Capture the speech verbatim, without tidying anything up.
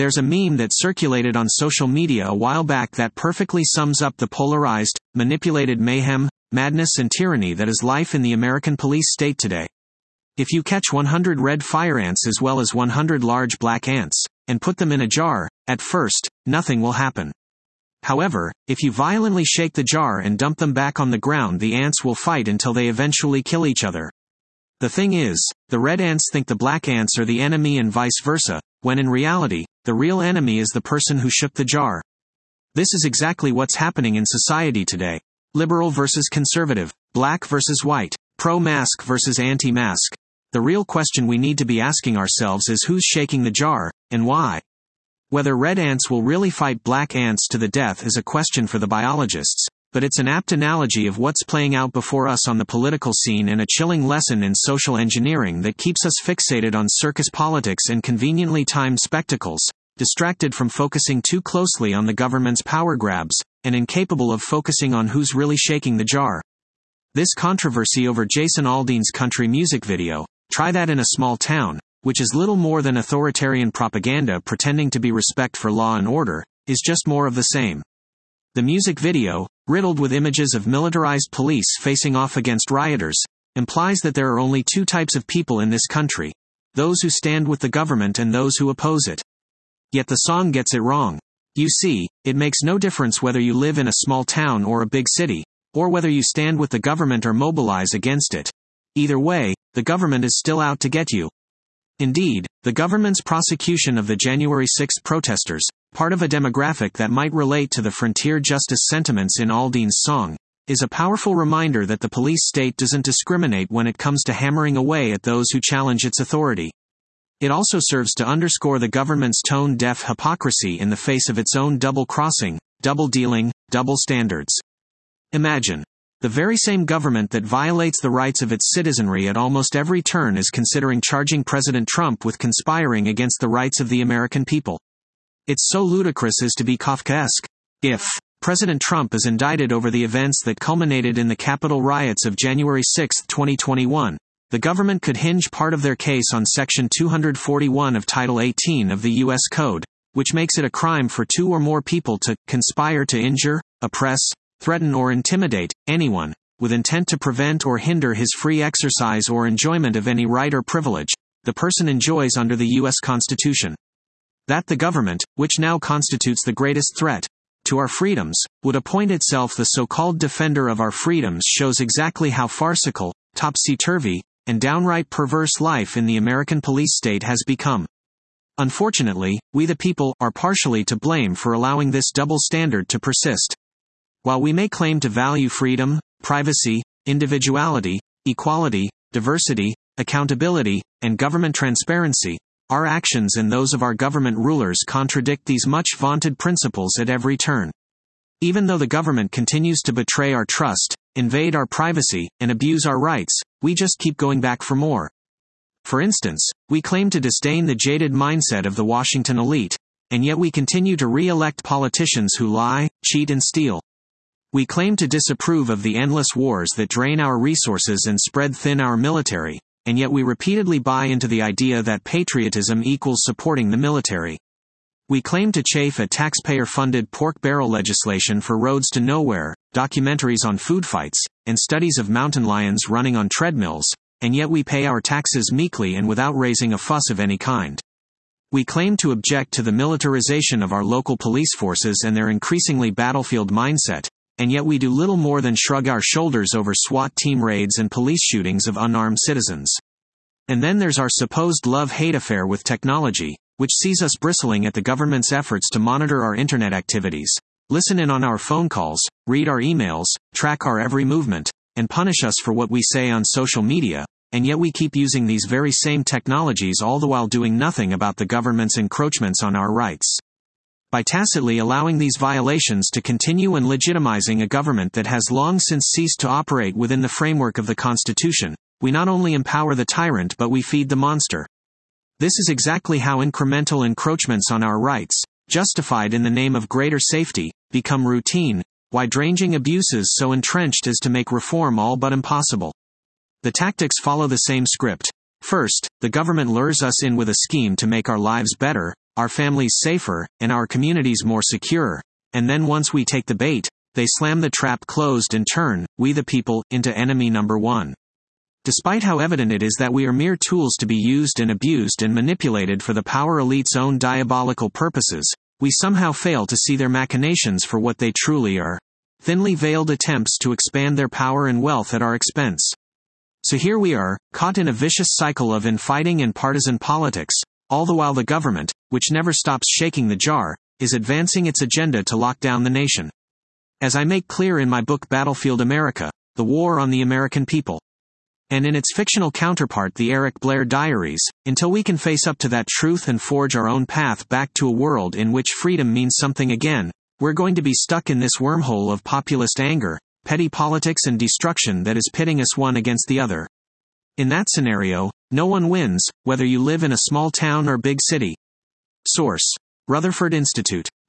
There's a meme that circulated on social media a while back that perfectly sums up the polarized, manipulated mayhem, madness and tyranny that is life in the American police state today. If you catch one hundred red fire ants as well as one hundred large black ants, and put them in a jar, at first, nothing will happen. However, if you violently shake the jar and dump them back on the ground, the ants will fight until they eventually kill each other. The thing is, the red ants think the black ants are the enemy and vice versa, when in reality, the real enemy is the person who shook the jar. This is exactly what's happening in society today. Liberal versus conservative, black versus white, pro-mask versus anti-mask. The real question we need to be asking ourselves is who's shaking the jar, and why? Whether red ants will really fight black ants to the death is a question for the biologists, but it's an apt analogy of what's playing out before us on the political scene and a chilling lesson in social engineering that keeps us fixated on circus politics and conveniently timed spectacles, distracted from focusing too closely on the government's power grabs, and incapable of focusing on who's really shaking the jar. This controversy over Jason Aldean's country music video, "Try That in a Small Town," which is little more than authoritarian propaganda pretending to be respect for law and order, is just more of the same. The music video, riddled with images of militarized police facing off against rioters, implies that there are only two types of people in this country: those who stand with the government and those who oppose it. Yet the song gets it wrong. You see, it makes no difference whether you live in a small town or a big city, or whether you stand with the government or mobilize against it. Either way, the government is still out to get you. Indeed, the government's prosecution of the January sixth protesters, part of a demographic that might relate to the frontier justice sentiments in Aldean's song, is a powerful reminder that the police state doesn't discriminate when it comes to hammering away at those who challenge its authority. It also serves to underscore the government's tone-deaf hypocrisy in the face of its own double-crossing, double-dealing, double standards. Imagine. The very same government that violates the rights of its citizenry at almost every turn is considering charging President Trump with conspiring against the rights of the American people. It's so ludicrous as to be Kafkaesque. If President Trump is indicted over the events that culminated in the Capitol riots of January sixth, twenty twenty-one, the government could hinge part of their case on Section two forty-one of Title eighteen of the U S Code, which makes it a crime for two or more people to conspire to injure, oppress, threaten or intimidate anyone, with intent to prevent or hinder his free exercise or enjoyment of any right or privilege the person enjoys under the U S Constitution. That the government, which now constitutes the greatest threat to our freedoms, would appoint itself the so-called defender of our freedoms shows exactly how farcical, topsy-turvy, and downright perverse life in the American police state has become. Unfortunately, we the people are partially to blame for allowing this double standard to persist. While we may claim to value freedom, privacy, individuality, equality, diversity, accountability, and government transparency, our actions and those of our government rulers contradict these much vaunted principles at every turn. Even though the government continues to betray our trust, invade our privacy, and abuse our rights, we just keep going back for more. For instance, we claim to disdain the jaded mindset of the Washington elite, and yet we continue to re-elect politicians who lie, cheat and steal. We claim to disapprove of the endless wars that drain our resources and spread thin our military, and yet we repeatedly buy into the idea that patriotism equals supporting the military. We claim to chafe at taxpayer-funded pork barrel legislation for roads to nowhere, documentaries on food fights, and studies of mountain lions running on treadmills, and yet we pay our taxes meekly and without raising a fuss of any kind. We claim to object to the militarization of our local police forces and their increasingly battlefield mindset, and yet we do little more than shrug our shoulders over SWAT team raids and police shootings of unarmed citizens. And then there's our supposed love-hate affair with technology, which sees us bristling at the government's efforts to monitor our internet activities, listen in on our phone calls, read our emails, track our every movement, and punish us for what we say on social media, and yet we keep using these very same technologies all the while doing nothing about the government's encroachments on our rights. By tacitly allowing these violations to continue and legitimizing a government that has long since ceased to operate within the framework of the Constitution, we not only empower the tyrant but we feed the monster. This is exactly how incremental encroachments on our rights, justified in the name of greater safety, become routine, wide-ranging abuses so entrenched as to make reform all but impossible. The tactics follow the same script. First, the government lures us in with a scheme to make our lives better, our families safer, and our communities more secure. And then once we take the bait, they slam the trap closed and turn, we the people, into enemy number one. Despite how evident it is that we are mere tools to be used and abused and manipulated for the power elite's own diabolical purposes, we somehow fail to see their machinations for what they truly are. Thinly veiled attempts to expand their power and wealth at our expense. So here we are, caught in a vicious cycle of infighting and partisan politics, all the while the government, which never stops shaking the jar, is advancing its agenda to lock down the nation. As I make clear in my book Battlefield America, The War on the American People, and in its fictional counterpart The Eric Blair Diaries, until we can face up to that truth and forge our own path back to a world in which freedom means something again, we're going to be stuck in this wormhole of populist anger, petty politics and destruction that is pitting us one against the other. In that scenario, no one wins, whether you live in a small town or big city. Source: Rutherford Institute.